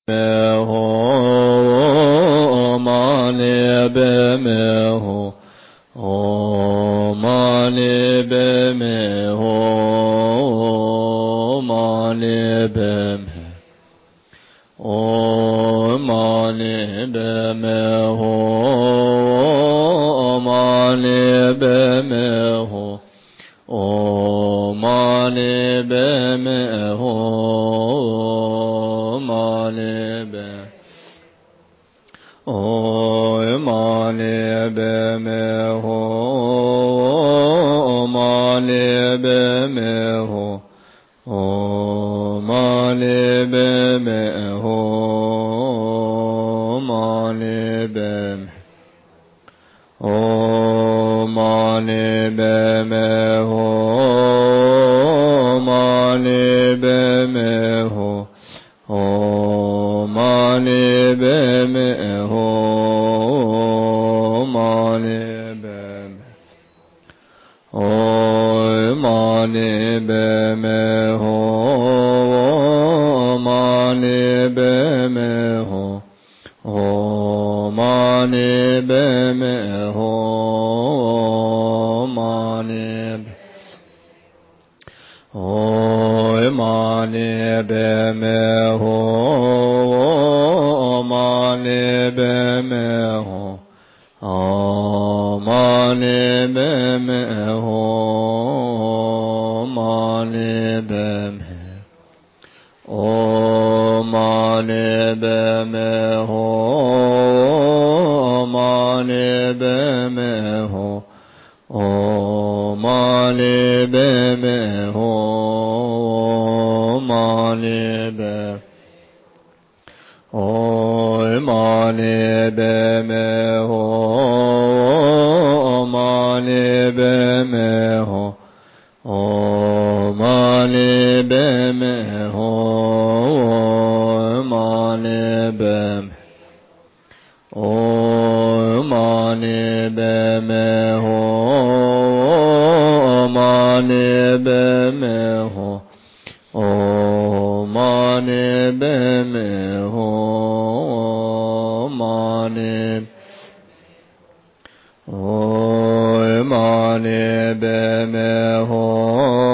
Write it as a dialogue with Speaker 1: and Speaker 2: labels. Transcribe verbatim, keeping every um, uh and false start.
Speaker 1: me ho mani be me ho o mani be me ho mani be me o mani be me ho mani be me ho o mani be me ho mani be o mani be me ho mani be me ho o mani be me ho mani be me O mani be me ho mani be me ho o mani be me ho mani be me o mani be me ho mani be me ho O mani be me ho mani be O mani be me ho mani be me ho O mani be me ho mani be me O mani be me ho mani be me ho O mani be me ho mani be O mani be me ho mani be me ho O mani be me ho mani be me O mani be me ho mani be me ho O mani be me ho mani O mani be me ho